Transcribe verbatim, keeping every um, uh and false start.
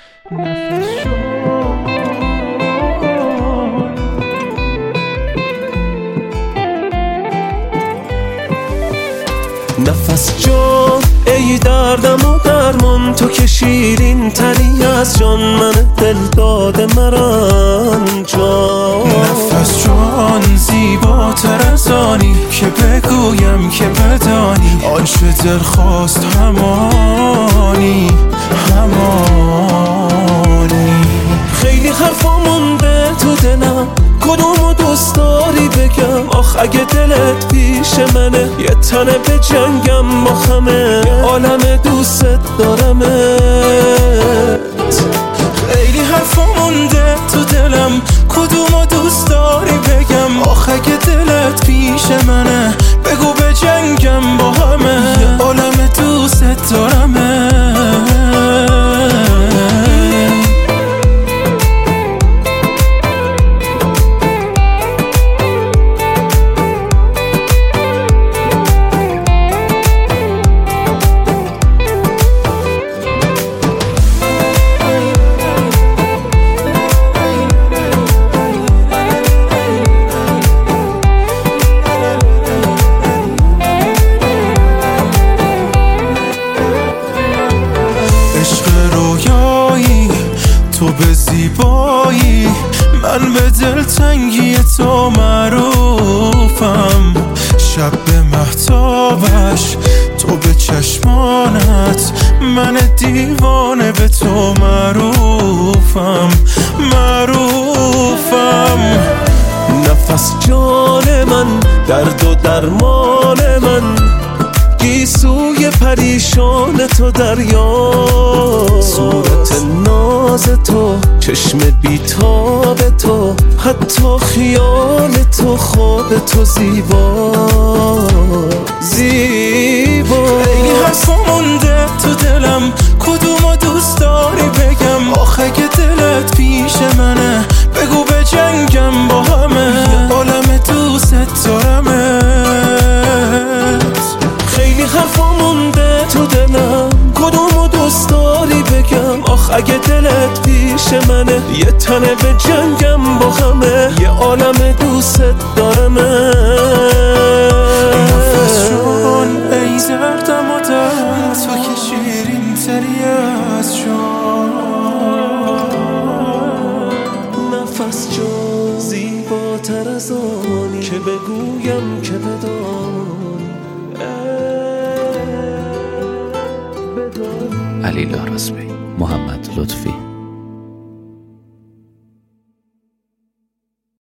نفس جان نفس جان ای دردم و درمان، تو که شیرین تری از جان، من دل داده مران جان. نفس جان زیباتر از آنی که بگویم که بدانی، آنچه دل خواست همانی همانی. خیلی حرفا مونده تو دلم، کدومو دوست داری بگم؟ آخ اگه دلت پیش منه، یه تنه به جنگم با همه، یه عالم دوست دارمت. خیلی حرفا مونده تو دلم، کدومو دوست داری بگم؟ آخ اگه دلت پیش منه، بگو به جنگم با همه، یه عالم دوست دارمت. تو به زیبایی، من به دلتنگی تو معروفم. شب به مهتابش، تو به چشمانت، من دیوانه به تو معروفم معروفم. نفس جان من، درد و درمان من، گیسوی پریشان تو دریا، صورت ناز تو، چشم بیتاب تو، حتی خیال تو، خواب تو زیبا زیبا. خیلی حرفا مونده تو دلم، کدومو دوست داری بگم؟ آخه اگه دلت پیش منه، بگو به جنگم با همه، یه عالم دوست دارمت. خیلی حرفا مونده تو دلم، کدومو دوست داری بگم؟ آخ اگه دلت پیش منه، یه تنه به جنگم با همه، یه عالم دوست دارمت. نفس جان ای دردم و درد، تو که شیرین تری از جان. نفس جان زیباتر از آنی که بگویم که بدانی. علی لارزمی، محمد لطفی.